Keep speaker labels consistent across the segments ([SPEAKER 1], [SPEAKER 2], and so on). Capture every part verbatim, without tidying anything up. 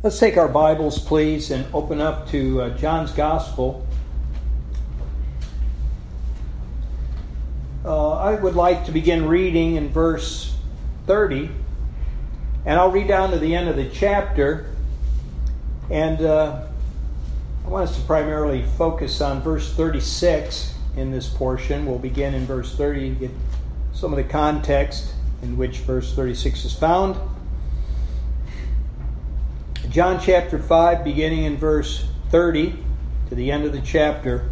[SPEAKER 1] Let's take our Bibles, please, and open up to uh, John's Gospel. Uh, I would like to begin reading in verse thirty, and I'll read down to the end of the chapter, and uh, I want us to primarily focus on verse thirty-six in this portion. We'll begin in verse thirty to get some of the context in which verse thirty-six is found. John chapter five, beginning in verse thirty to the end of the chapter.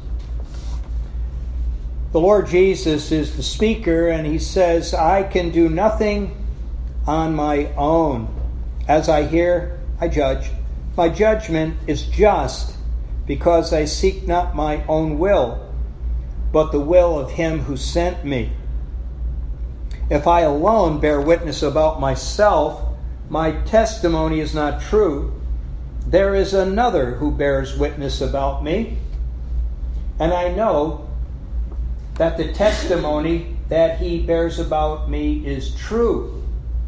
[SPEAKER 1] The Lord Jesus is the speaker, and he says, I can do nothing on my own. As I hear, I judge. My judgment is just, because I seek not my own will, but the will of him who sent me. If I alone bear witness about myself, my testimony is not true. There is another who bears witness about me, and I know that the testimony that he bears about me is true.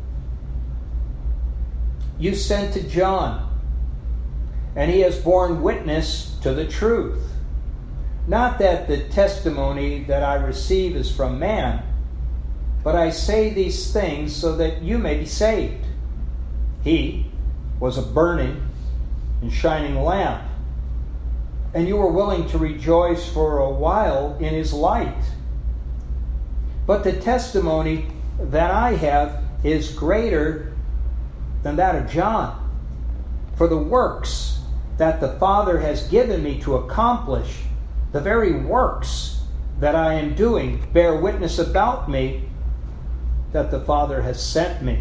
[SPEAKER 1] You sent to John, and he has borne witness to the truth. Not that the testimony that I receive is from man, but I say these things so that you may be saved. He was a burning and shining lamp, and you were willing to rejoice for a while in his light. But the testimony that I have is greater than that of John. For the works that the Father has given me to accomplish, the very works that I am doing, bear witness about me that the Father has sent me.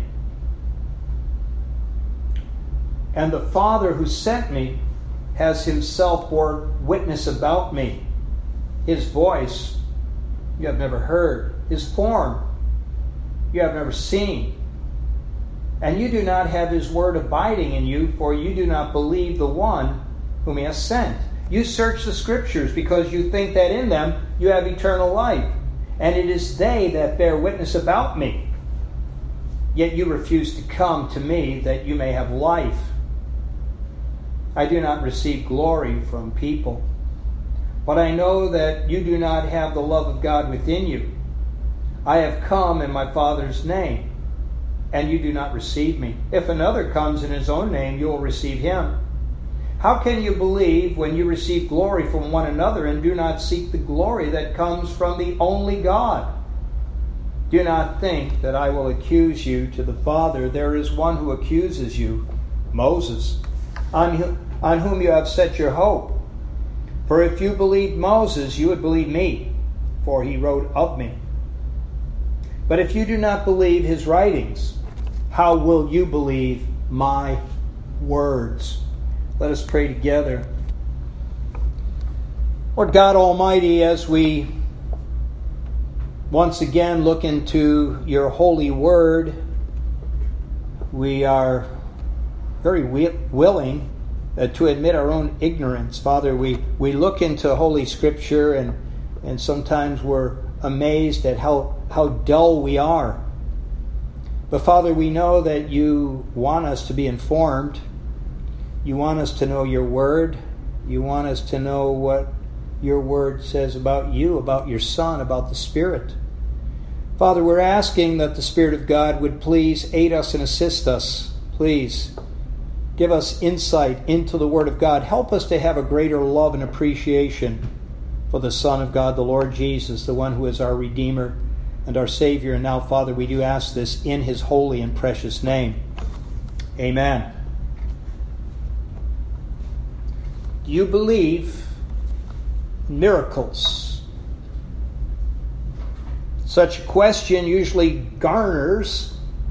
[SPEAKER 1] And the Father who sent me has himself borne witness about me. His voice you have never heard. His form you have never seen. And you do not have his word abiding in you, for you do not believe the one whom he has sent. You search the Scriptures because you think that in them you have eternal life. And it is they that bear witness about me. Yet you refuse to come to me that you may have life. I do not receive glory from people, but I know that you do not have the love of God within you. I have come in my Father's name, and you do not receive me. If another comes in his own name, you will receive him. How can you believe when you receive glory from one another and do not seek the glory that comes from the only God? Do not think that I will accuse you to the Father. There is one who accuses you, Moses, on on whom you have set your hope. For if you believed Moses, you would believe me, for he wrote of me. But if you do not believe his writings, how will you believe my words? Let us pray together. Lord God Almighty, as we once again look into your holy word, we are very wi- willing uh, to admit our own ignorance. Father, we, we look into Holy Scripture and, and sometimes we're amazed at how, how dull we are. But Father, we know that you want us to be informed. You want us to know your word. You want us to know what your word says about you, about your Son, about the Spirit. Father, we're asking that the Spirit of God would please aid us and assist us. Please give us insight into the Word of God. Help us to have a greater love and appreciation for the Son of God, the Lord Jesus, the one who is our Redeemer and our Savior. And now, Father, we do ask this in his holy and precious name. Amen. Do you believe in miracles? Such a question usually garners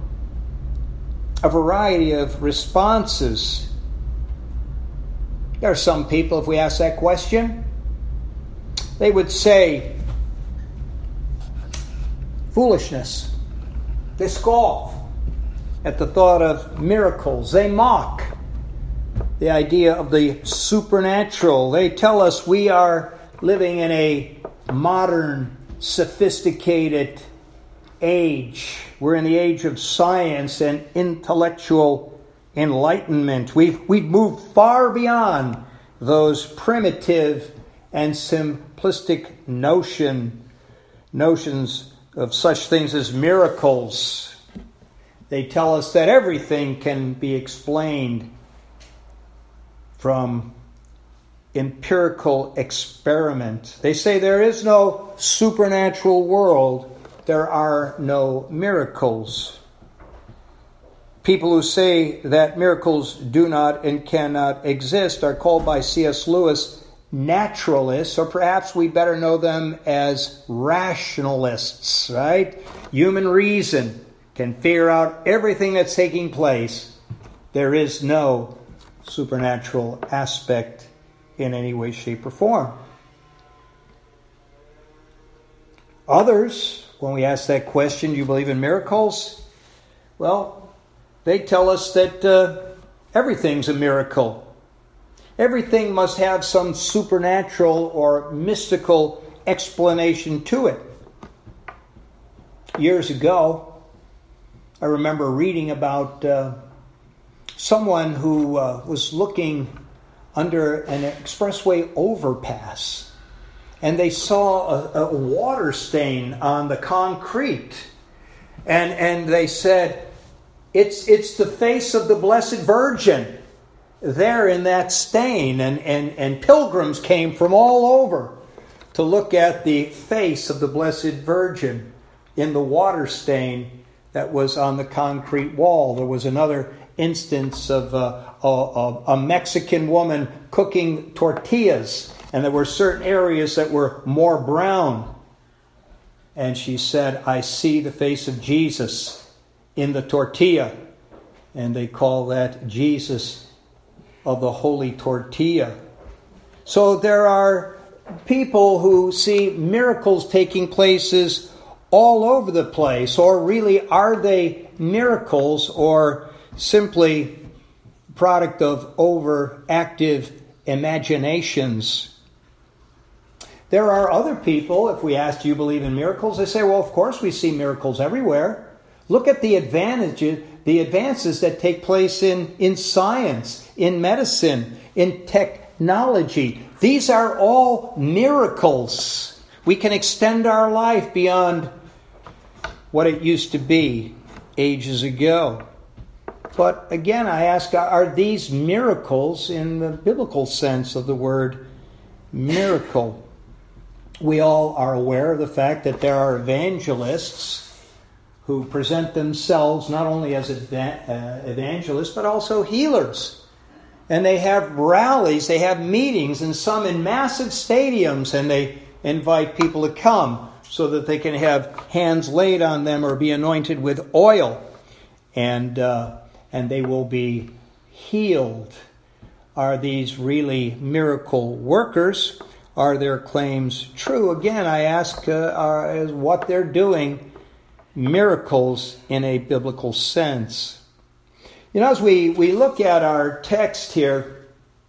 [SPEAKER 1] a variety of responses. There are some people, if we ask that question, they would say, foolishness. They scoff at the thought of miracles. They mock the idea of the supernatural. They tell us we are living in a modern, sophisticated age. We're in the age of science and intellectual enlightenment. We've, we've moved far beyond those primitive and simplistic notion, notions of such things as miracles. They tell us that everything can be explained from empirical experiment. They say there is no supernatural world. There are no miracles. People who say that miracles do not and cannot exist are called by C S Lewis naturalists, or perhaps we better know them as rationalists, right? Human reason can figure out everything that's taking place. There is no supernatural aspect in any way, shape, or form. Others, when we ask that question, do you believe in miracles? Well, they tell us that uh, everything's a miracle. Everything must have some supernatural or mystical explanation to it. Years ago, I remember reading about uh, someone who uh, was looking under an expressway overpass, and they saw a, a water stain on the concrete, and and they said, it's it's the face of the Blessed Virgin there in that stain, and, and, and pilgrims came from all over to look at the face of the Blessed Virgin in the water stain that was on the concrete wall. There was another instance of a, a, a Mexican woman cooking tortillas, and there were certain areas that were more brown. And she said, I see the face of Jesus in the tortilla. And they call that Jesus of the Holy Tortilla. So there are people who see miracles taking places all over the place. Or really, are they miracles or simply product of overactive imaginations? There are other people, if we ask, do you believe in miracles? They say, well, of course we see miracles everywhere. Look at the advantages, the advances that take place in, in science, in medicine, in technology. These are all miracles. We can extend our life beyond what it used to be ages ago. But again, I ask, are these miracles in the biblical sense of the word miracle? We all are aware of the fact that there are evangelists who present themselves not only as evangelists, but also healers. And they have rallies, they have meetings, and some in massive stadiums, and they invite people to come so that they can have hands laid on them or be anointed with oil, and uh, and they will be healed. Are these really miracle workers? Are their claims true? Again, I ask, uh, are, is what they're doing miracles in a biblical sense? You know, as we, we look at our text here,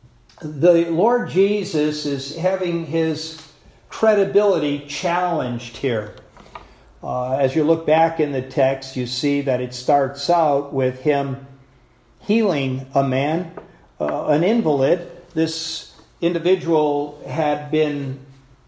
[SPEAKER 1] the Lord Jesus is having his credibility challenged here. Uh, as you look back in the text, you see that it starts out with him healing a man, uh, an invalid. This individual had been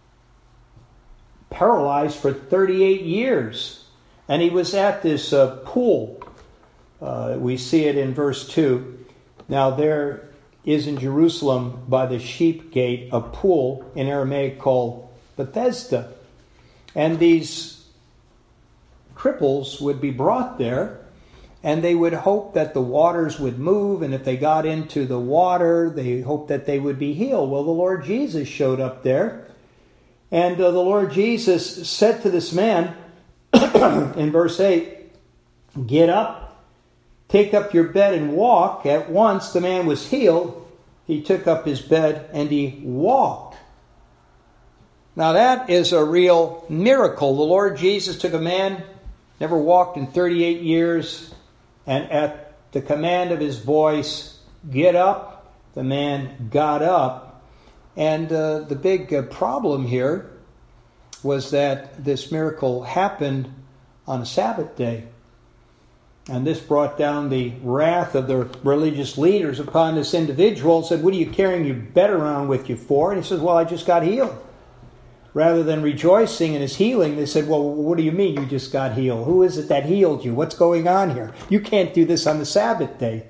[SPEAKER 1] paralyzed for thirty-eight years. And he was at this uh, pool. Uh, we see it in verse two. Now there is in Jerusalem by the sheep gate a pool in Aramaic called Bethesda. And these cripples would be brought there, and they would hope that the waters would move, and if they got into the water, they hoped that they would be healed. Well, the Lord Jesus showed up there, and uh, the Lord Jesus said to this man, in verse eight, get up, take up your bed and walk. At once the man was healed. He took up his bed and he walked. Now that is a real miracle. The Lord Jesus took a man, never walked in thirty-eight years, and at the command of his voice, get up, the man got up. And uh, the big uh, problem here was that this miracle happened on a Sabbath day. And this brought down the wrath of the religious leaders upon this individual. Said, what are you carrying your bed around with you for? And he says, well, I just got healed. Rather than rejoicing in his healing, they said, well, what do you mean you just got healed? Who is it that healed you? What's going on here? You can't do this on the Sabbath day.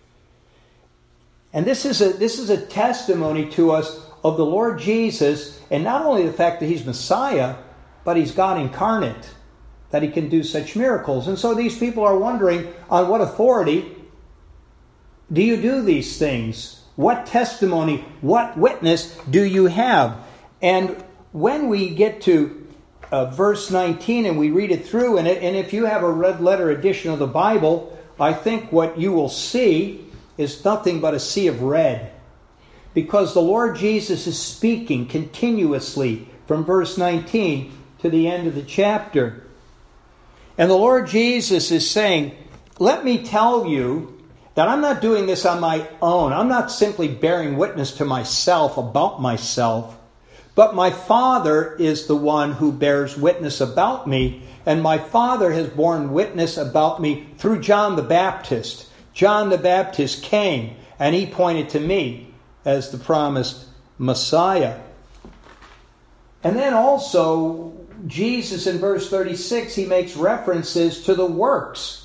[SPEAKER 1] And this is a this is a testimony to us of the Lord Jesus, and not only the fact that he's Messiah, but he's God incarnate, that he can do such miracles. And so these people are wondering, on what authority do you do these things? What testimony, what witness do you have? And when we get to uh, verse nineteen and we read it through, and, it, and if you have a red letter edition of the Bible, I think what you will see is nothing but a sea of red. Because the Lord Jesus is speaking continuously from verse nineteen to the end of the chapter. And the Lord Jesus is saying, let me tell you that I'm not doing this on my own. I'm not simply bearing witness to myself about myself. But my Father is the one who bears witness about me. And my Father has borne witness about me through John the Baptist. John the Baptist came and he pointed to me as the promised Messiah. And then also, Jesus in verse thirty-six, he makes references to the works.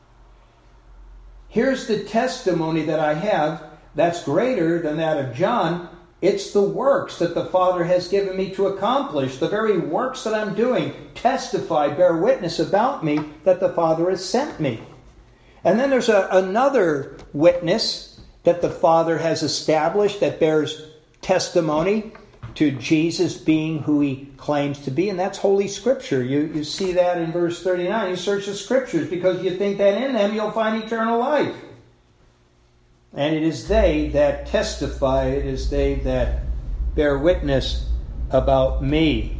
[SPEAKER 1] Here's the testimony that I have that's greater than that of John. It's the works that the Father has given me to accomplish. The very works that I'm doing testify, bear witness about me that the Father has sent me. And then there's a, another witness that the Father has established that bears testimony to Jesus being who he claims to be, and that's Holy Scripture. You, you see that in verse thirty-nine. You search the Scriptures because you think that in them you'll find eternal life. And it is they that testify, it is they that bear witness about me.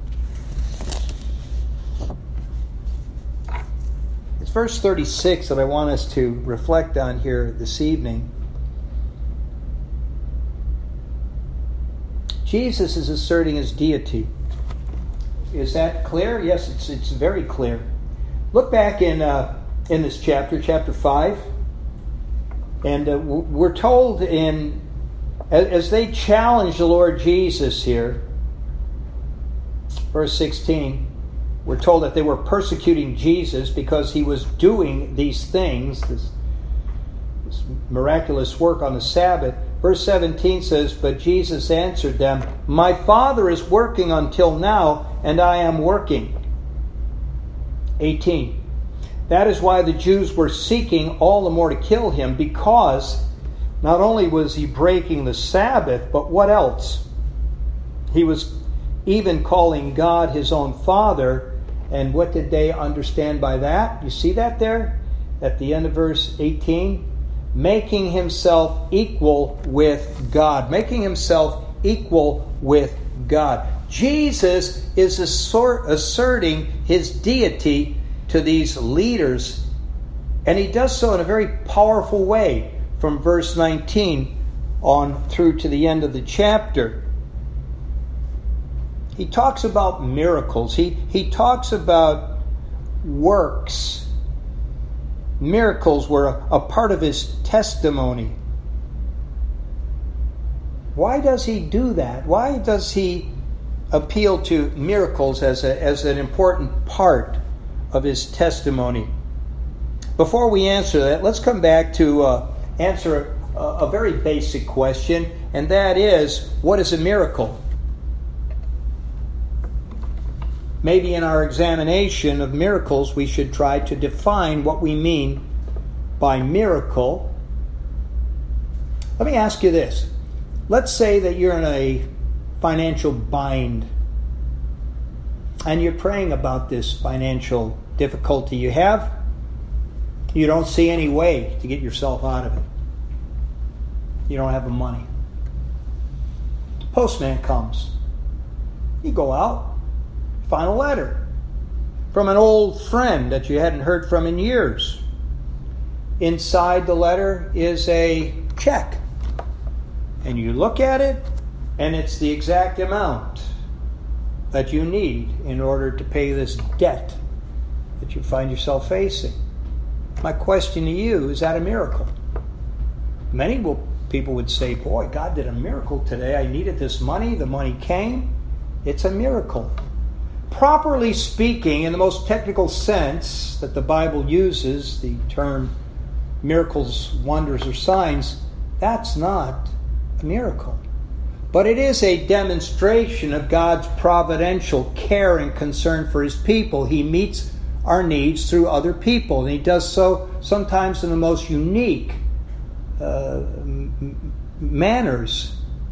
[SPEAKER 1] It's verse thirty-six that I want us to reflect on here this evening. Jesus is asserting his deity. Is that clear? Yes, it's it's very clear. Look back in uh, in this chapter, chapter five, and uh, we're told in as, as they challenge the Lord Jesus here, verse sixteen, we're told that they were persecuting Jesus because he was doing these things, this, this miraculous work on the Sabbath. Verse seventeen says, but Jesus answered them, my Father is working until now, and I am working. eighteen. That is why the Jews were seeking all the more to kill him, because not only was he breaking the Sabbath, but what else? He was even calling God his own Father. And what did they understand by that? You see that there at the end of verse eighteen? Making himself equal with God. Making himself equal with God. Jesus is assert, asserting his deity to these leaders. And he does so in a very powerful way from verse nineteen on through to the end of the chapter. He talks about miracles. He, he talks about works. Miracles were a, a part of his testimony. Why does he do that? Why does he appeal to miracles as, a, as an important part of his testimony? Before we answer that, let's come back to uh, answer a, a very basic question, and that is, what is a miracle? Maybe in our examination of miracles, we should try to define what we mean by miracle. Let me ask you this. Let's say that you're in a financial bind, and you're praying about this financial difficulty you have. You don't see any way to get yourself out of it. You don't have the money. Postman comes. You go out, find a letter from an old friend that you hadn't heard from in years. Inside the letter is a check. And you look at it, and it's the exact amount that you need in order to pay this debt that you find yourself facing. My question to you, is that a miracle? Many will, people would say, boy, God did a miracle today. I needed this money. The money came. It's a miracle. Properly speaking, in the most technical sense that the Bible uses, the term miracles, wonders, or signs, that's not a miracle. But it is a demonstration of God's providential care and concern for His people. He meets our needs through other people, and He does so sometimes in the most unique uh, m- manners.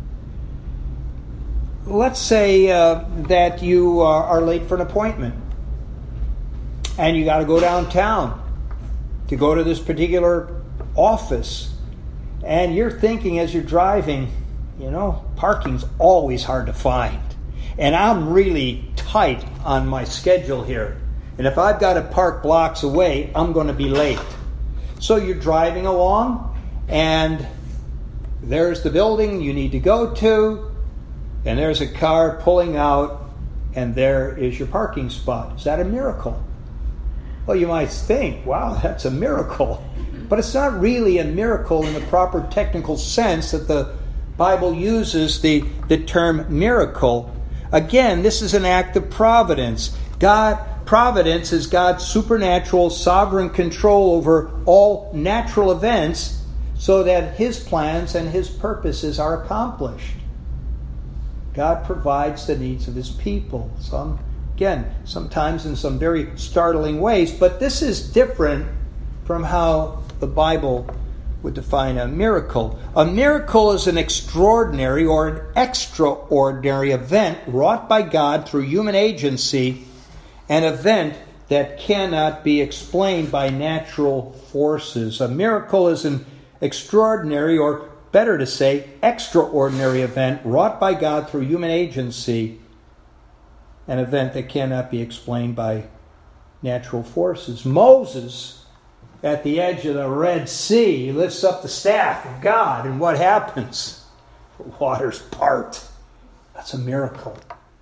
[SPEAKER 1] Let's say uh, that you are, are late for an appointment, and you got to go downtown to go to this particular office, and you're thinking as you're driving, you know, parking's always hard to find, and I'm really tight on my schedule here, and if I've got to park blocks away, I'm going to be late. So you're driving along, and there's the building you need to go to, and there's a car pulling out, and there is your parking spot. Is that a miracle? Well, you might think, wow, that's a miracle. But it's not really a miracle in the proper technical sense that the Bible uses the, the term miracle. Again, this is an act of providence. God, providence is God's supernatural, sovereign control over all natural events so that His plans and His purposes are accomplished. God provides the needs of His people. Some, again, sometimes in some very startling ways, but this is different from how the Bible would define a miracle. A miracle is an extraordinary or an extraordinary event wrought by God through human agency, an event that cannot be explained by natural forces. A miracle is an extraordinary, or better to say, extraordinary event wrought by God through human agency, an event that cannot be explained by natural forces. Moses, at the edge of the Red Sea, lifts up the staff of God, and what happens? The waters part. That's a miracle.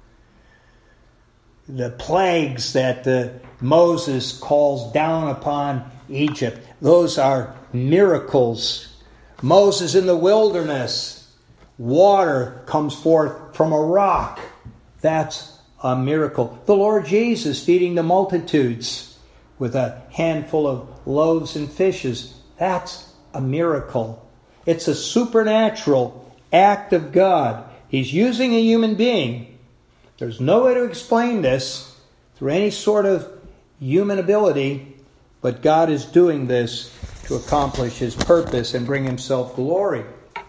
[SPEAKER 1] The plagues that uh, Moses calls down upon Egypt, those are miracles. Moses in the wilderness, water comes forth from a rock. That's a miracle. The Lord Jesus feeding the multitudes with a handful of loaves and fishes. That's a miracle. It's a supernatural act of God. He's using a human being. There's no way to explain this through any sort of human ability, but God is doing this to accomplish His purpose and bring Himself glory.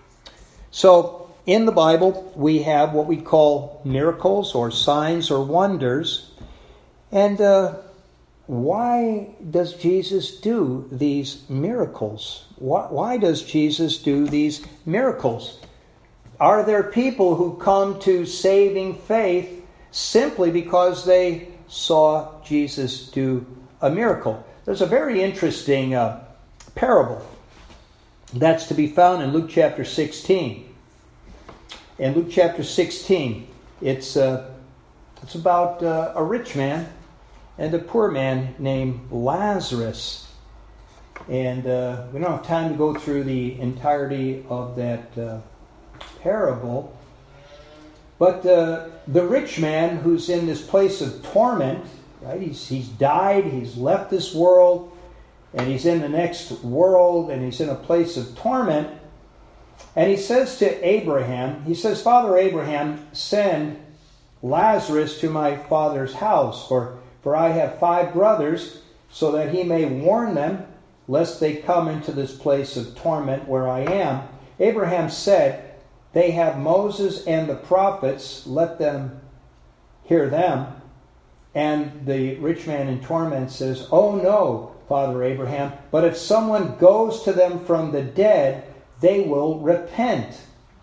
[SPEAKER 1] So, in the Bible, we have what we call miracles or signs or wonders. And uh, why does Jesus do these miracles? Why, why does Jesus do these miracles? Are there people who come to saving faith simply because they saw Jesus do a miracle? There's a very interesting uh, parable that's to be found in Luke chapter sixteen. In Luke chapter sixteen, it's uh, it's about uh, a rich man and a poor man named Lazarus. And uh, we don't have time to go through the entirety of that uh, parable. But uh, the rich man who's in this place of torment, right? He's he's died, he's left this world, and he's in the next world, and he's in a place of torment. And he says to Abraham, he says, Father Abraham, send Lazarus to my father's house, for, for I have five brothers, so that he may warn them, lest they come into this place of torment where I am. Abraham said, they have Moses and the prophets, let them hear them. And the rich man in torment says, oh no, Father Abraham, but if someone goes to them from the dead, they will repent.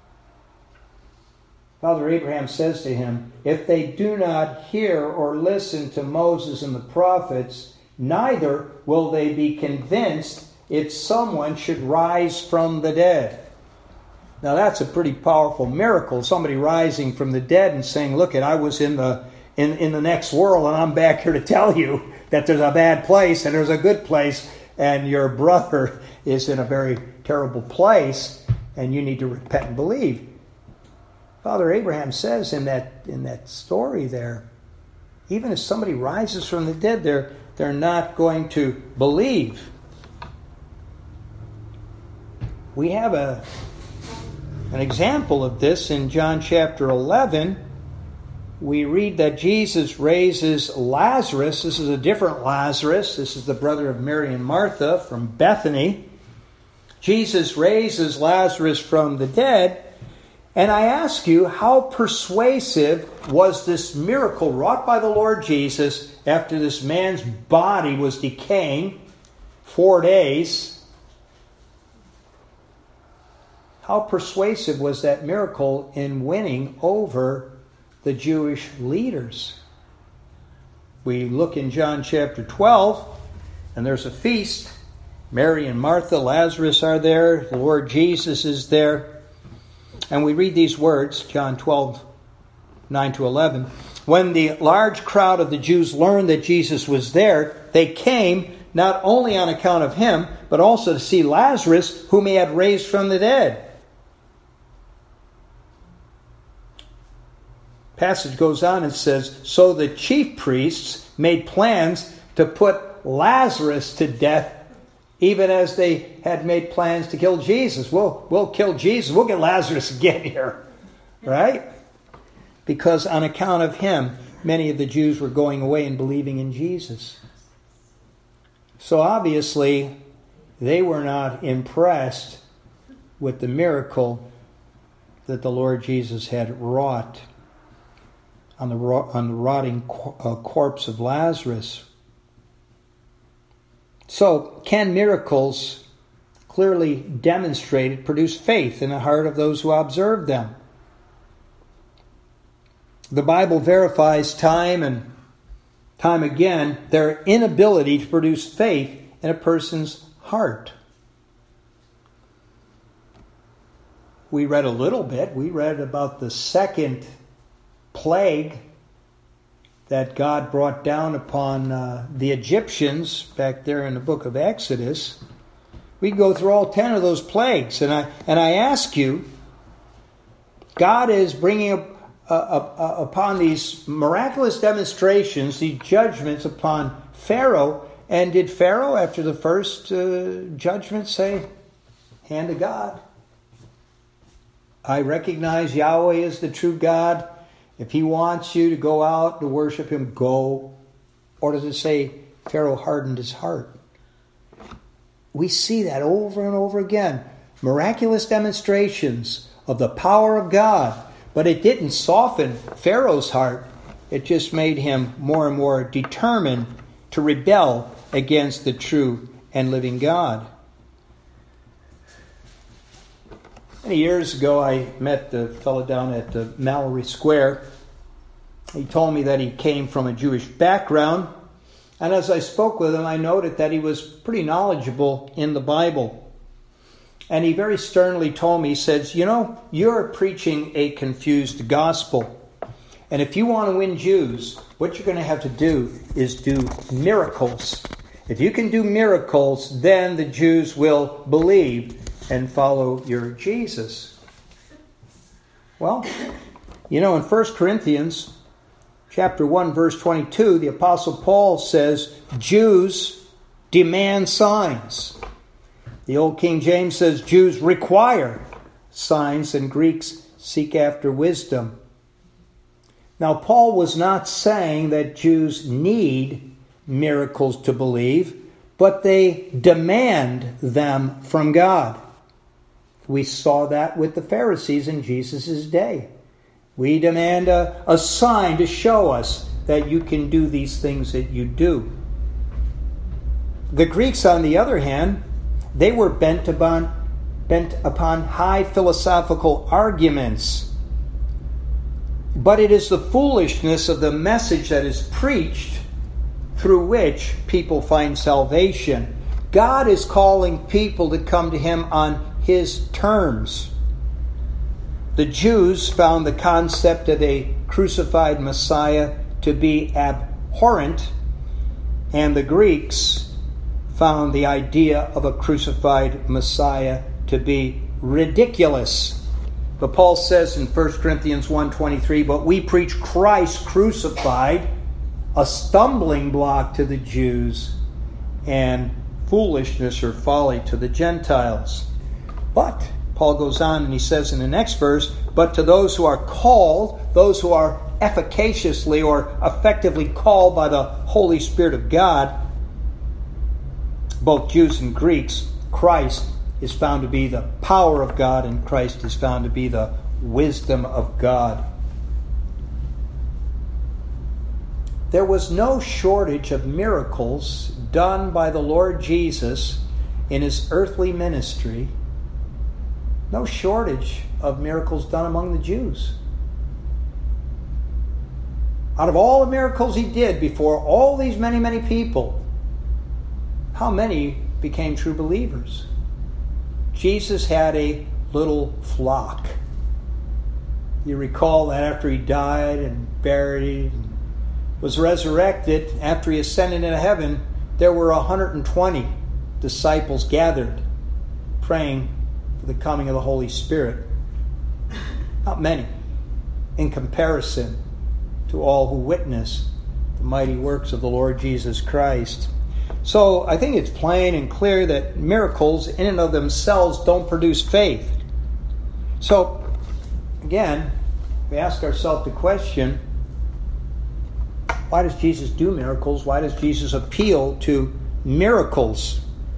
[SPEAKER 1] Father Abraham says to him, if they do not hear or listen to Moses and the prophets, neither will they be convinced if someone should rise from the dead. Now that's a pretty powerful miracle. Somebody rising from the dead and saying, look, I was in the in, in the next world and I'm back here to tell you that there's a bad place and there's a good place. and your brother is in a very terrible place, and you need to repent and believe. Father Abraham says in that in that story there, even if somebody rises from the dead, they're they're not going to believe. We have a an example of this in John chapter eleven. We read that Jesus raises Lazarus. This is a different Lazarus. This is the brother of Mary and Martha from Bethany. Jesus raises Lazarus from the dead. And I ask you, how persuasive was this miracle wrought by the Lord Jesus after this man's body was decaying four days? How persuasive was that miracle in winning over the Jewish leaders? We look in John chapter twelve, and there's a feast. Mary and Martha, Lazarus are there. The Lord Jesus is there. And we read these words, John twelve, nine to eleven. When the large crowd of the Jews learned that Jesus was there, they came not only on account of him, but also to see Lazarus, whom he had raised from the dead. Passage goes on and says, so the chief priests made plans to put Lazarus to death, even as they had made plans to kill Jesus. We'll, we'll kill Jesus. We'll get Lazarus again here. Right? Because on account of him, many of the Jews were going away and believing in Jesus. So obviously, they were not impressed with the miracle that the Lord Jesus had wrought on the, on the rotting corpse of Lazarus. So, can miracles clearly demonstrated produce faith in the heart of those who observe them? The Bible verifies time and time again their inability to produce faith in a person's heart. We read a little bit. We read about the second plague that God brought down upon uh, the Egyptians back there in the book of Exodus. We can go through all ten of those plagues. And I and I ask you, God is bringing up, uh, uh, upon these miraculous demonstrations, these judgments upon Pharaoh. And did Pharaoh, after the first uh, judgment, say, hand of God? I recognize Yahweh is the true God. If he wants you to go out to worship him, go. Or does it say Pharaoh hardened his heart? We see that over and over again. Miraculous demonstrations of the power of God. But it didn't soften Pharaoh's heart. It just made him more and more determined to rebel against the true and living God. Many years ago, I met the fellow down at the Mallory Square. He told me that he came from a Jewish background. And as I spoke with him, I noted that he was pretty knowledgeable in the Bible. And he very sternly told me, he says, you know, you're preaching a confused gospel. And if you want to win Jews, what you're going to have to do is do miracles. If you can do miracles, then the Jews will believe and follow your Jesus. Well, you know, in First Corinthians chapter one, verse twenty-two, the Apostle Paul says, Jews demand signs. The Old King James says, Jews require signs, and Greeks seek after wisdom. Now, Paul was not saying that Jews need miracles to believe, but they demand them from God. We saw that with the Pharisees in Jesus' day. We demand a, a sign to show us that you can do these things that you do. The Greeks, on the other hand, they were bent upon, bent upon high philosophical arguments. But it is the foolishness of the message that is preached through which people find salvation. God is calling people to come to him on his terms. The Jews found the concept of a crucified Messiah to be abhorrent, and the Greeks found the idea of a crucified Messiah to be ridiculous. But Paul says in First Corinthians one twenty-three, but we preach Christ crucified, a stumbling block to the Jews and foolishness or folly to the Gentiles. But Paul goes on and he says in the next verse, but to those who are called, those who are efficaciously or effectively called by the Holy Spirit of God, both Jews and Greeks, Christ is found to be the power of God and Christ is found to be the wisdom of God. There was no shortage of miracles done by the Lord Jesus in his earthly ministry. No shortage of miracles done among the Jews. Out of all the miracles he did before all these many, many people, how many became true believers? Jesus had a little flock. You recall that after he died and buried and was resurrected, after he ascended into heaven, there were one hundred twenty disciples gathered, praying for the coming of the Holy Spirit. Not many in comparison to all who witness the mighty works of the Lord Jesus Christ. So I think it's plain and clear that miracles in and of themselves don't produce faith. So again, we ask ourselves the question, why does Jesus do miracles? Why does Jesus appeal to miracles?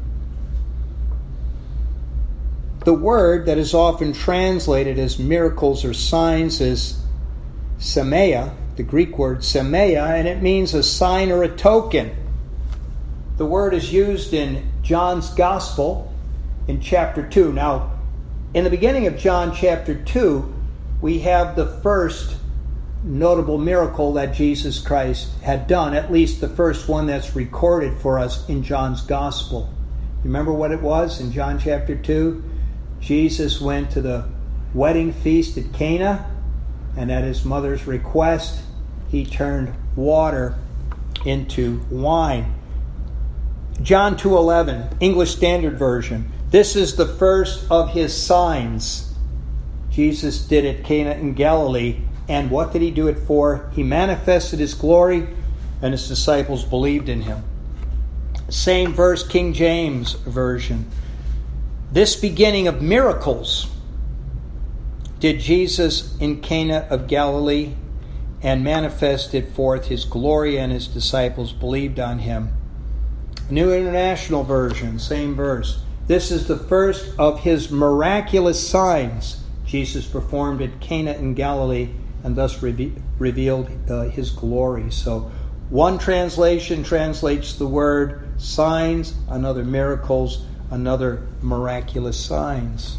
[SPEAKER 1] The word that is often translated as miracles or signs is semeia, the Greek word semeia, and it means a sign or a token. The word is used in John's Gospel in chapter two. Now, in the beginning of John chapter two, we have the first notable miracle that Jesus Christ had done, at least the first one that's recorded for us in John's Gospel. Remember what it was in John chapter two? Jesus went to the wedding feast at Cana, and at his mother's request, he turned water into wine. John two eleven, English Standard Version. This is the first of his signs Jesus did at Cana in Galilee. And what did he do it for? He manifested his glory, and his disciples believed in him. Same verse, King James Version. This beginning of miracles did Jesus in Cana of Galilee, and manifested forth his glory, and his disciples believed on him. New International Version, same verse. This is the first of his miraculous signs Jesus performed at Cana in Galilee, and thus reve- revealed uh, his glory. So one translation translates the word signs, another miracles, another miraculous signs.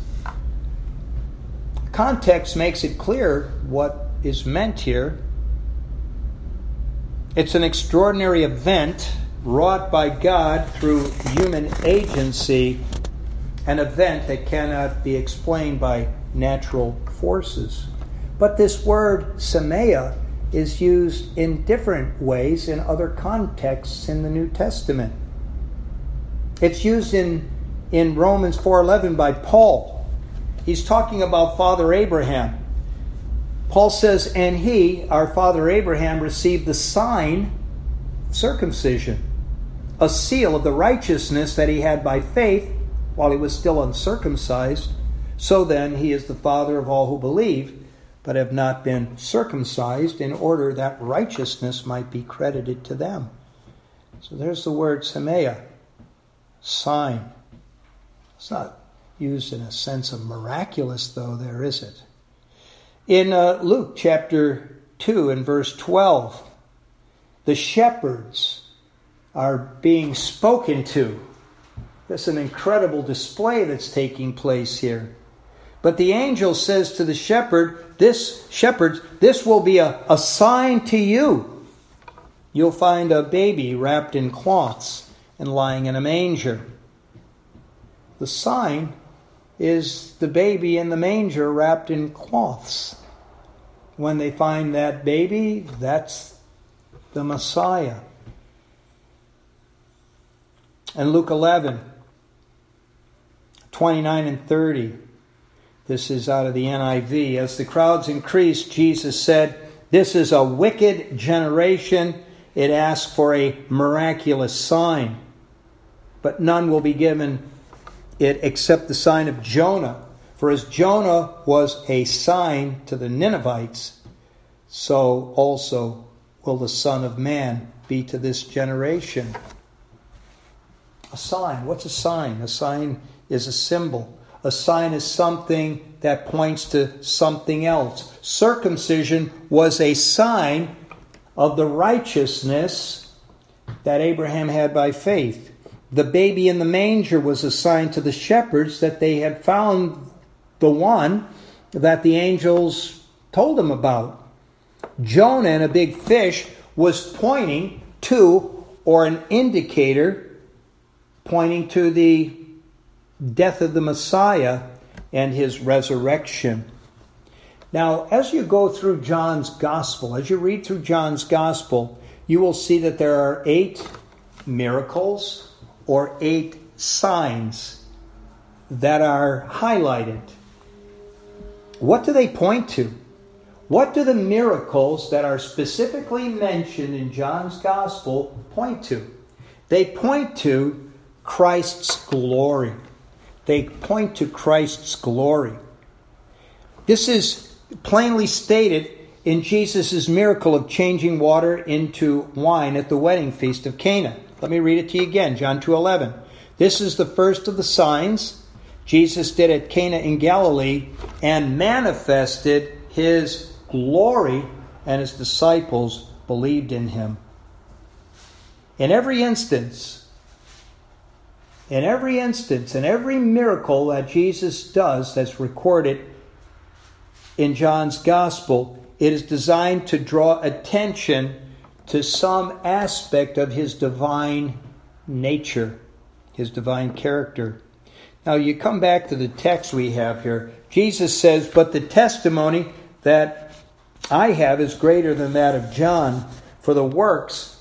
[SPEAKER 1] Context makes it clear what is meant here. It's an extraordinary event wrought by God through human agency, an event that cannot be explained by natural forces. But this word semeia is used in different ways in other contexts in the New Testament. It's used in, in Romans four eleven by Paul. He's talking about Father Abraham. Paul says, and he, our father Abraham, received the sign of circumcision, a seal of the righteousness that he had by faith while he was still uncircumcised. So then he is the father of all who believe, but have not been circumcised, in order that righteousness might be credited to them. So there's the word semeia, sign. It's not used in a sense of miraculous, though, there is it. In uh, Luke chapter two and verse twelve, the shepherds are being spoken to. There's an incredible display that's taking place here. But the angel says to the shepherd, this shepherds, this will be a, a sign to you. You'll find a baby wrapped in cloths and lying in a manger. The sign is the baby in the manger wrapped in cloths. When they find that baby, that's the Messiah. And Luke eleven, twenty-nine and thirty. This is out of the N I V. As the crowds increased, Jesus said, "This is a wicked generation. It asks for a miraculous sign, but none will be given it except the sign of Jonah. For as Jonah was a sign to the Ninevites, so also will the Son of Man be to this generation." A sign. What's a sign? A sign is a symbol. A sign is something that points to something else. Circumcision was a sign of the righteousness that Abraham had by faith. The baby in the manger was a sign to the shepherds that they had found the one that the angels told them about. Jonah and a big fish was pointing to, or an indicator pointing to, the death of the Messiah and his resurrection. Now, as you go through John's Gospel, as you read through John's Gospel, you will see that there are eight miracles or eight signs that are highlighted. What do they point to? What do the miracles that are specifically mentioned in John's Gospel point to? They point to Christ's glory. They point to Christ's glory. This is plainly stated in Jesus' miracle of changing water into wine at the wedding feast of Cana. Let me read it to you again, John two eleven. "This is the first of the signs Jesus did at Cana in Galilee and manifested his glory, and his disciples believed in him." In every instance, in every instance, in every miracle that Jesus does that's recorded in John's Gospel, it is designed to draw attention to some aspect of his divine nature, his divine character. Now you come back to the text we have here. Jesus says, "But the testimony that I have is greater than that of John, for the works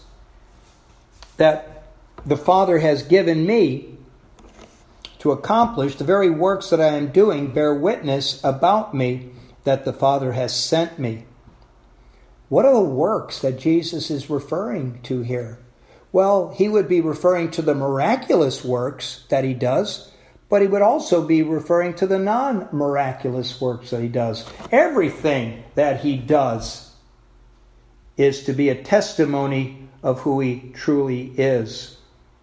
[SPEAKER 1] that the Father has given me to accomplish, the very works that I am doing, bear witness about me that the Father has sent me." What are the works that Jesus is referring to here? Well, he would be referring to the miraculous works that he does, but he would also be referring to the non-miraculous works that he does. Everything that he does is to be a testimony of who he truly is.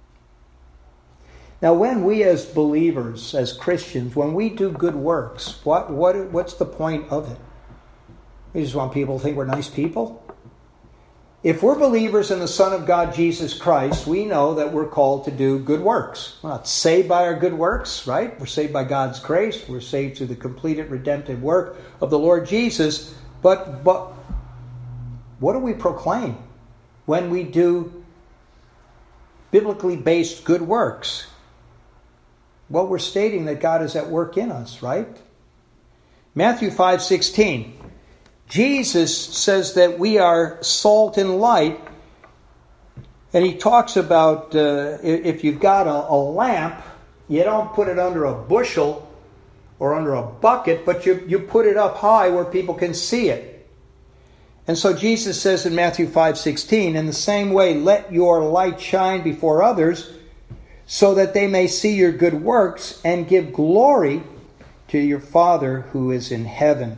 [SPEAKER 1] Now, when we as believers, as Christians, when we do good works, what, what what's the point of it? We just want people to think we're nice people? If we're believers in the Son of God, Jesus Christ, we know that we're called to do good works. We're not saved by our good works, right? We're saved by God's grace. We're saved through the completed redemptive work of the Lord Jesus. But, but what do we proclaim when we do biblically based good works? Well, we're stating that God is at work in us, right? Matthew five sixteen. Jesus says that we are salt and light. And he talks about uh, if you've got a, a lamp, you don't put it under a bushel or under a bucket, but you, you put it up high where people can see it. And so Jesus says in Matthew five sixteen, "In the same way, let your light shine before others, so that they may see your good works and give glory to your Father who is in heaven."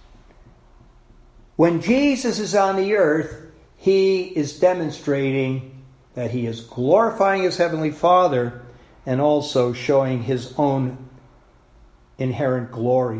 [SPEAKER 1] When Jesus is on the earth, he is demonstrating that he is glorifying his heavenly Father and also showing his own inherent glory.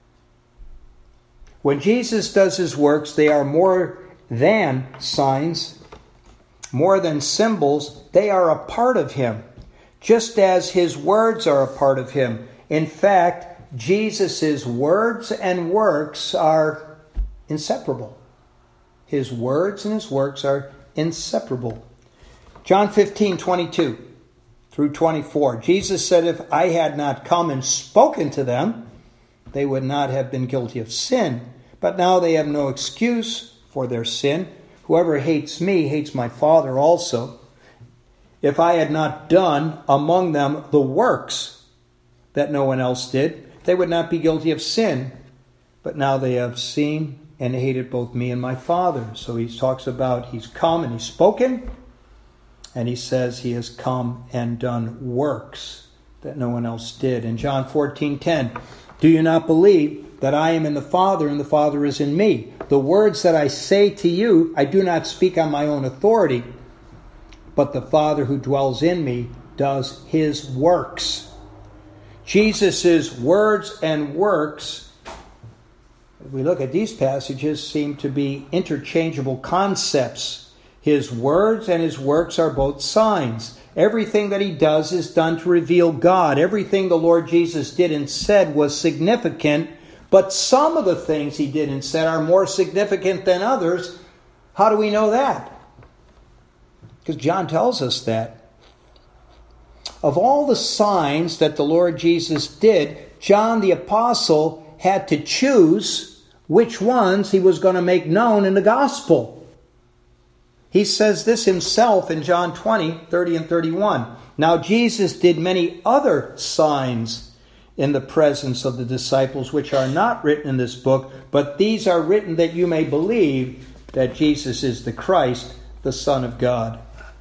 [SPEAKER 1] When Jesus does his works, they are more than signs, more than symbols. They are a part of him, just as his words are a part of him. In fact, Jesus' words and works are inseparable. His words and his works are inseparable. John fifteen twenty-two through twenty-four. Jesus said, "If I had not come and spoken to them, they would not have been guilty of sin. But now they have no excuse for their sin. Whoever hates me hates my Father also. if I had not done among them the works that no one else did, they would not be guilty of sin. But now they have seen and hated both me and my Father. So he talks about he's come and he's spoken, and he says he has come and done works that no one else did. In John fourteen ten, do you not believe that I am in the Father and the Father is in me? The words that I say to you, I do not speak on my own authority, but the Father who dwells in me does his works. Jesus' words and works, if we look at these passages, seem to be interchangeable concepts. His words and his works are both signs. Everything that he does is done to reveal God. Everything the Lord Jesus did and said was significant, but some of the things he did and said are more significant than others. How do we know that? Because John tells us that. Of all the signs that the Lord Jesus did, John the Apostle had to choose which ones he was going to make known in the gospel. He says this himself in John twenty, thirty and thirty-one. Now Jesus did many other signs in the presence of the disciples, which are not written in this book, but these are written that you may believe that Jesus is the Christ, the Son of God.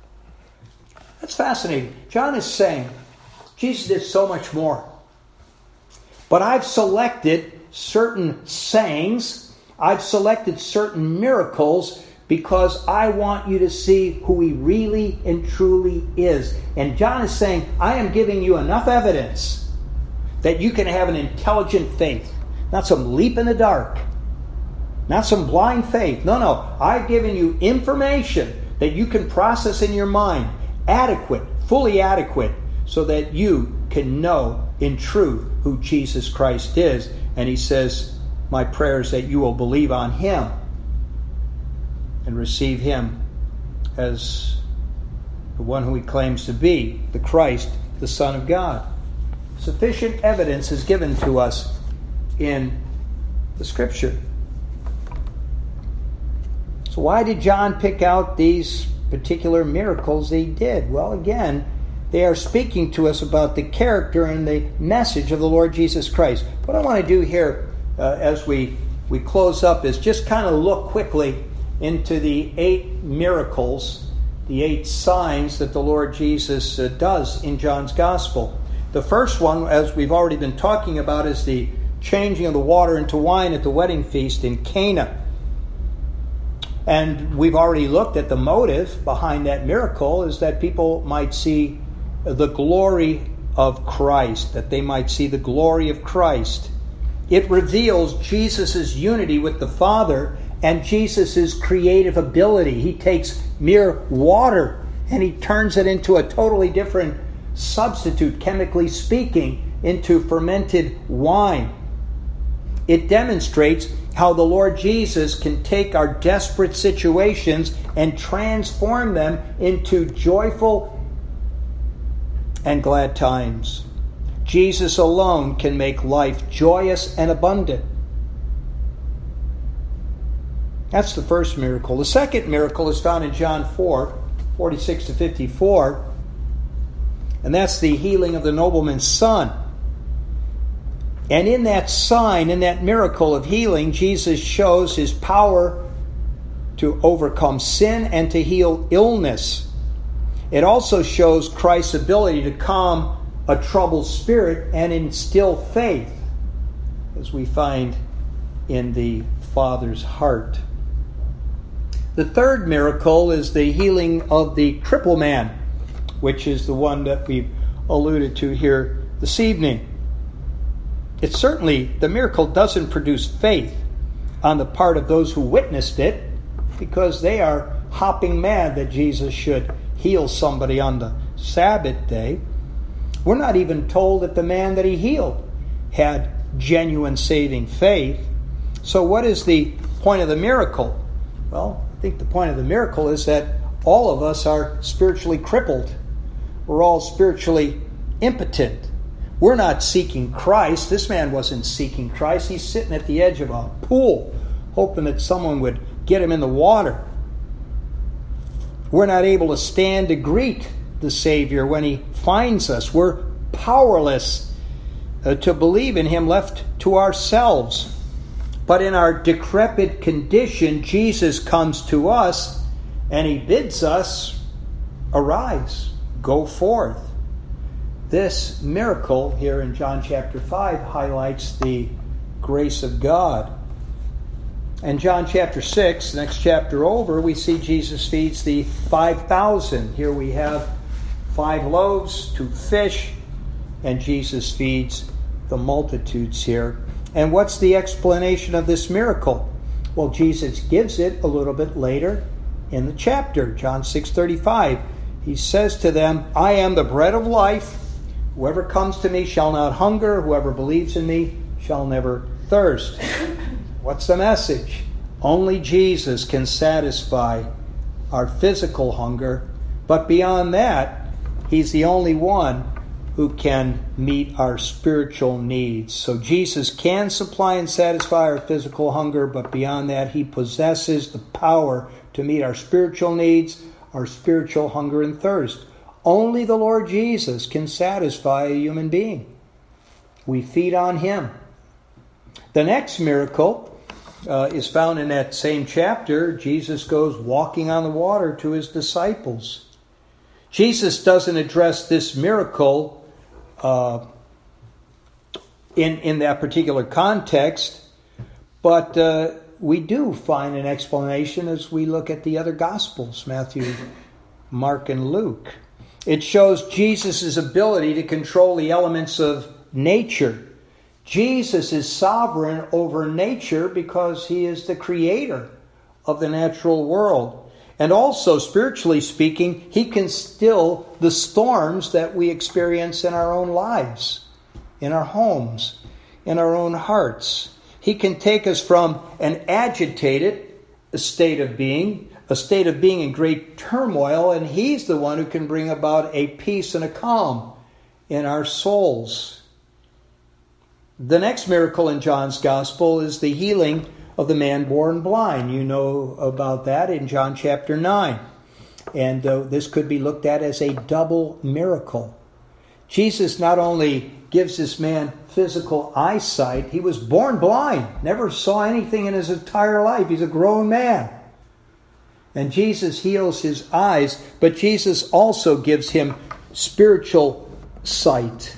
[SPEAKER 1] That's fascinating. John is saying, Jesus did so much more. But I've selected certain sayings, I've selected certain miracles, because I want you to see who he really and truly is. And John is saying, I am giving you enough evidence that you can have an intelligent faith. Not some leap in the dark. Not some blind faith. No, no. I've given you information that you can process in your mind. Adequate, fully adequate, so that you can know in truth who Jesus Christ is. And he says, my prayer is that you will believe on him and receive him as the one who he claims to be, the Christ, the Son of God. Sufficient evidence is given to us in the Scripture. So why did John pick out these particular miracles he did? Well, again, they are speaking to us about the character and the message of the Lord Jesus Christ. What I want to do here uh, as we, we close up is just kind of look quickly into the eight miracles, the eight signs that the Lord Jesus uh, does in John's Gospel. The first one, as we've already been talking about, is the changing of the water into wine at the wedding feast in Cana. And we've already looked at the motive behind that miracle is that people might see the glory of Christ, that they might see the glory of Christ. It reveals Jesus' unity with the Father and Jesus' creative ability. He takes mere water and he turns it into a totally different substitute, chemically speaking, into fermented wine. It demonstrates how the Lord Jesus can take our desperate situations and transform them into joyful and glad times. Jesus alone can make life joyous and abundant. That's the first miracle. The second miracle is found in John four, forty-six to fifty-four, and that's the healing of the nobleman's son. And in that sign, in that miracle of healing, Jesus shows his power to overcome sin and to heal illness. It also shows Christ's ability to calm a troubled spirit and instill faith, as we find in the Father's heart. The third miracle is the healing of the crippled man, which is the one that we've alluded to here this evening. It certainly, the miracle doesn't produce faith on the part of those who witnessed it, because they are hopping mad that Jesus should heal somebody on the Sabbath day. We're not even told that the man that he healed had genuine saving faith. So what is the point of the miracle? Well, I think the point of the miracle is that all of us are spiritually crippled. We're all spiritually impotent. We're not seeking Christ. This man wasn't seeking Christ. He's sitting at the edge of a pool, hoping that someone would get him in the water. We're not able to stand to greet the Savior when he finds us. We're powerless uh, to believe in him, left to ourselves. But in our decrepit condition, Jesus comes to us and he bids us, arise, go forth. This miracle here in John chapter five highlights the grace of God. In John chapter six, next chapter over, we see Jesus feeds the five thousand. Here we have five loaves, two fish, and Jesus feeds the multitudes here. And what's the explanation of this miracle? Well, Jesus gives it a little bit later in the chapter, John six thirty-five. He says to them, I am the bread of life. Whoever comes to me shall not hunger. Whoever believes in me shall never thirst. What's the message? Only Jesus can satisfy our physical hunger. But beyond that, he's the only one who can meet our spiritual needs. So Jesus can supply and satisfy our physical hunger, but beyond that, he possesses the power to meet our spiritual needs, our spiritual hunger and thirst. Only the Lord Jesus can satisfy a human being. We feed on him. The next miracle uh, is found in that same chapter. Jesus goes walking on the water to his disciples. Jesus doesn't address this miracle uh, in, in that particular context, but uh, we do find an explanation as we look at the other Gospels, Matthew, Mark, and Luke. It shows Jesus' ability to control the elements of nature. Jesus is sovereign over nature because he is the creator of the natural world. And also, spiritually speaking, he can still the storms that we experience in our own lives, in our homes, in our own hearts. He can take us from an agitated state of being, a state of being in great turmoil, and he's the one who can bring about a peace and a calm in our souls. The next miracle in John's Gospel is the healing of the man born blind. You know about that in John chapter nine. And uh, this could be looked at as a double miracle. Jesus not only gives this man physical eyesight, he was born blind, never saw anything in his entire life. He's a grown man. And Jesus heals his eyes, but Jesus also gives him spiritual sight.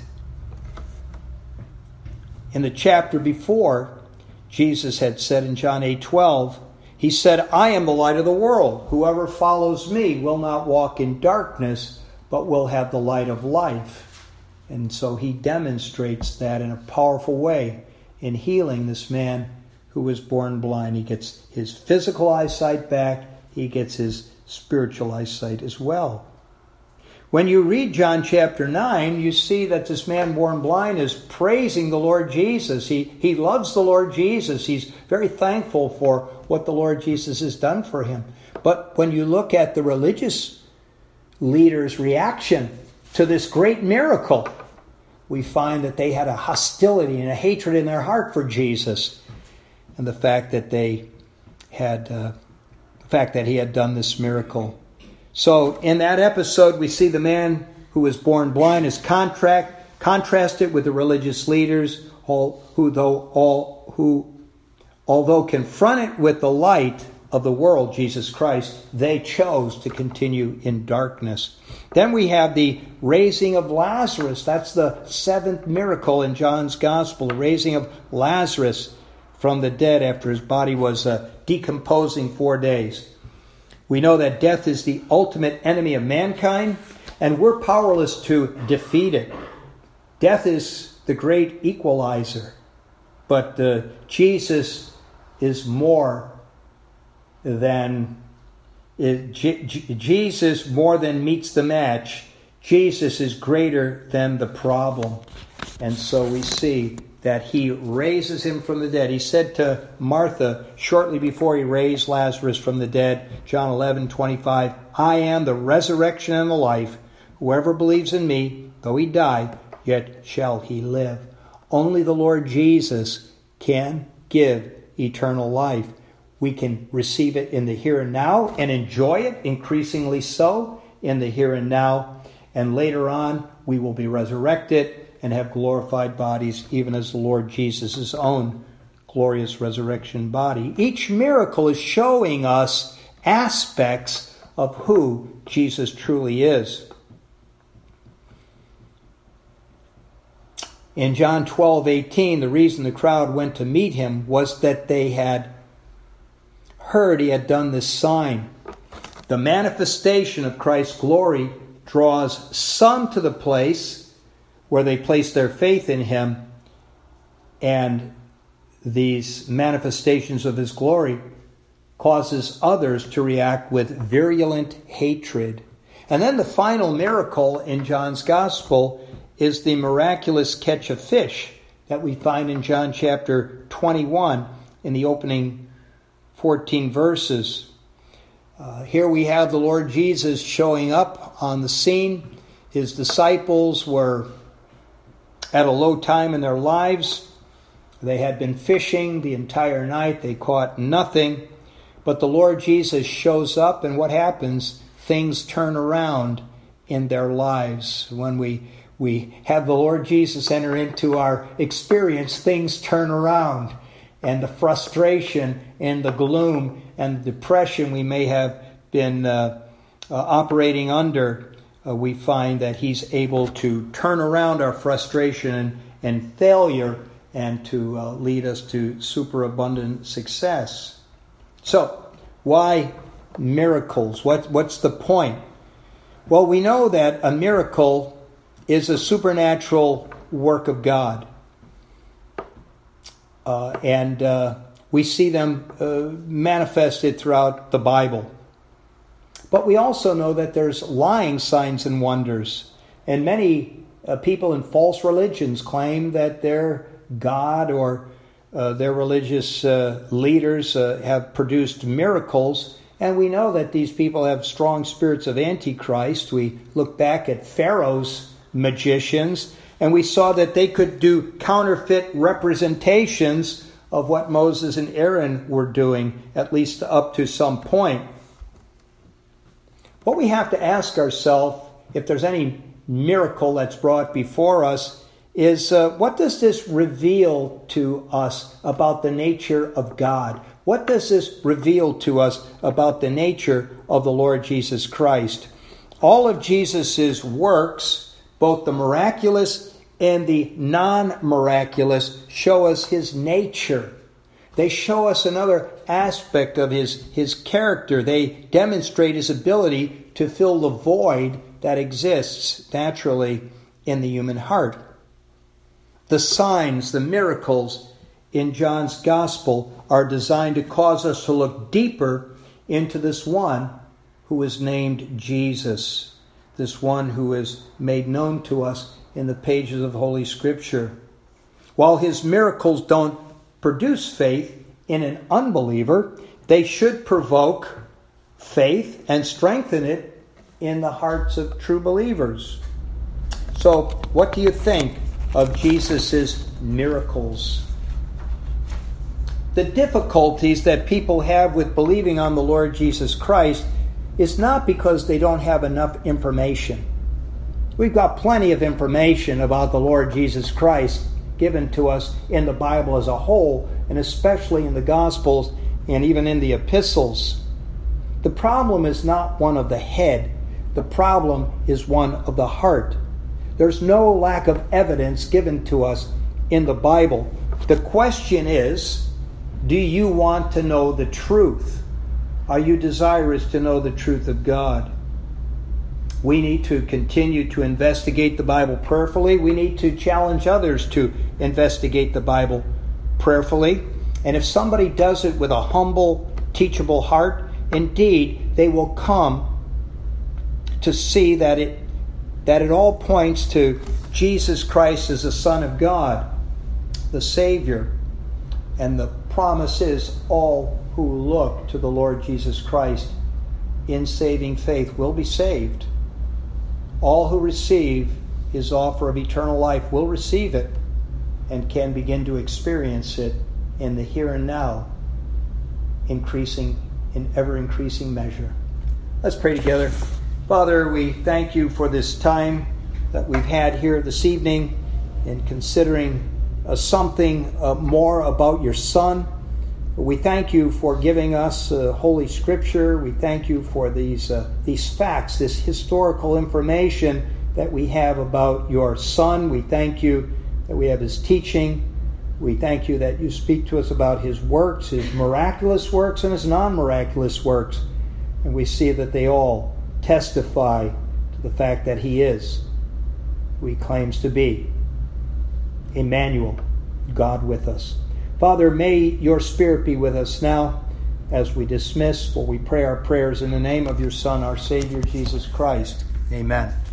[SPEAKER 1] In the chapter before, Jesus had said in John eight twelve, he said, I am the light of the world. Whoever follows me will not walk in darkness, but will have the light of life. And so he demonstrates that in a powerful way in healing this man who was born blind. He gets his physical eyesight back. He gets his spiritual eyesight as well. When you read John chapter nine, you see that this man born blind is praising the Lord Jesus. He, he loves the Lord Jesus. He's very thankful for what the Lord Jesus has done for him. But when you look at the religious leaders' reaction to this great miracle, we find that they had a hostility and a hatred in their heart for Jesus. And the fact that they had, uh, the fact that he had done this miracle. So in that episode, we see the man who was born blind is contract, contrasted with the religious leaders all, who, though, all, who, although confronted with the light of the world, Jesus Christ, they chose to continue in darkness. Then we have the raising of Lazarus. That's the seventh miracle in John's Gospel, the raising of Lazarus from the dead after his body was uh, decomposing four days. We know that death is the ultimate enemy of mankind, and we're powerless to defeat it. Death is the great equalizer, but uh, Jesus is more than uh, J- J- Jesus more than meets the match. Jesus is greater than the problem, and so we see that he raises him from the dead. He said to Martha shortly before he raised Lazarus from the dead, John eleven twenty-five, I am the resurrection and the life. Whoever believes in me, though he die, yet shall he live. Only the Lord Jesus can give eternal life. We can receive it in the here and now and enjoy it increasingly so in the here and now. And later on, we will be resurrected and have glorified bodies, even as the Lord Jesus' own glorious resurrection body. Each miracle is showing us aspects of who Jesus truly is. In John twelve eighteen, the reason the crowd went to meet him was that they had heard he had done this sign. The manifestation of Christ's glory draws some to the place where they place their faith in him, and these manifestations of his glory causes others to react with virulent hatred. And then the final miracle in John's Gospel is the miraculous catch of fish that we find in John chapter twenty-one in the opening fourteen verses. Uh, here we have the Lord Jesus showing up on the scene. His disciples were at a low time in their lives. They had been fishing the entire night. They caught nothing. But the Lord Jesus shows up, and what happens? Things turn around in their lives. When we, we have the Lord Jesus enter into our experience, things turn around. And the frustration and the gloom and the depression we may have been uh, uh, operating under, uh, we find that he's able to turn around our frustration and, and failure and to uh, lead us to superabundant success. So, why miracles? What, what's the point? Well, we know that a miracle is a supernatural work of God. Uh, and uh, we see them uh, manifested throughout the Bible. But we also know that there's lying signs and wonders. And many uh, people in false religions claim that their God or uh, their religious uh, leaders uh, have produced miracles. And we know that these people have strong spirits of Antichrist. We look back at Pharaoh's magicians, and we saw that they could do counterfeit representations of what Moses and Aaron were doing, at least up to some point. What we have to ask ourselves, if there's any miracle that's brought before us, is uh, what does this reveal to us about the nature of God? What does this reveal to us about the nature of the Lord Jesus Christ? All of Jesus' works, both the miraculous and the non-miraculous, show us his nature. They show us another aspect of his, his character. They demonstrate his ability to fill the void that exists naturally in the human heart. The signs, the miracles in John's Gospel are designed to cause us to look deeper into this one who is named Jesus, this one who is made known to us in the pages of Holy Scripture. While his miracles don't produce faith in an unbeliever, they should provoke faith and strengthen it in the hearts of true believers. So, what do you think of Jesus' miracles? The difficulties that people have with believing on the Lord Jesus Christ is not because they don't have enough information. We've got plenty of information about the Lord Jesus Christ given to us in the Bible as a whole, and especially in the Gospels and even in the epistles. The problem is not one of the head. The problem is one of the heart. There's no lack of evidence given to us in the Bible. The question is, do you want to know the truth? Are you desirous to know the truth of God? We need to continue to investigate the Bible prayerfully. We need to challenge others to investigate the Bible prayerfully. And if somebody does it with a humble, teachable heart, indeed, they will come to see that it that it all points to Jesus Christ as the Son of God, the Savior. And the promise is all who look to the Lord Jesus Christ in saving faith will be saved. All who receive his offer of eternal life will receive it and can begin to experience it in the here and now, increasing in ever increasing measure. Let's pray together. Father, we thank you for this time that we've had here this evening in considering uh, something uh, more about your Son. We thank you for giving us uh, Holy Scripture. We thank you for these uh, these facts, this historical information that we have about your Son. We thank you that we have his teaching. We thank you that you speak to us about his works, his miraculous works and his non-miraculous works. And we see that they all testify to the fact that he is who he claims to be. Emmanuel, God with us. Father, may your Spirit be with us now as we dismiss, for we pray our prayers in the name of your Son, our Savior, Jesus Christ. Amen.